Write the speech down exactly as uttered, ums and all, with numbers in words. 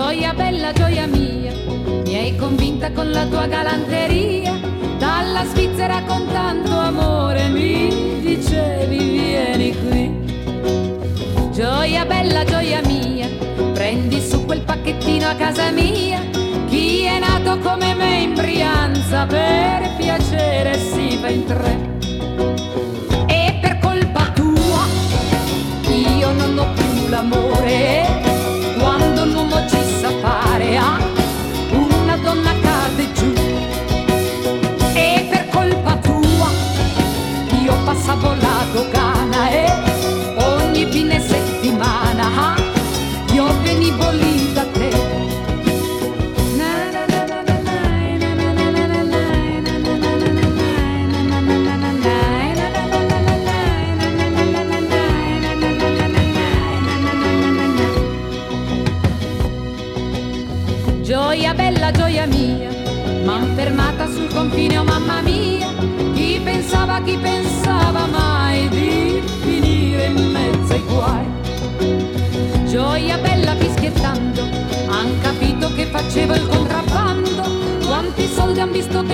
Gioia bella, gioia mia, mi hai convinta con la tua galanteria. Dalla Svizzera con tanto amore mi dicevi vieni qui. Gioia bella, gioia mia, prendi su quel pacchettino a casa mia. Chi è nato come me in Brianza per piacere si fa in tre. E per colpa tua io non ho più l'amore. Quando un uomo ci sa fare a una donna cade giù. E per colpa tua io passavo la dogana e ogni fine settimana io venivo lì da te. Gioia bella, gioia mia, m'han fermata sul confine, oh mamma mia. Chi pensava, chi pensava mai di finire in mezzo ai guai. Gioia bella fischiettando, han capito che facevo il contrabbando. Quanti soldi han visto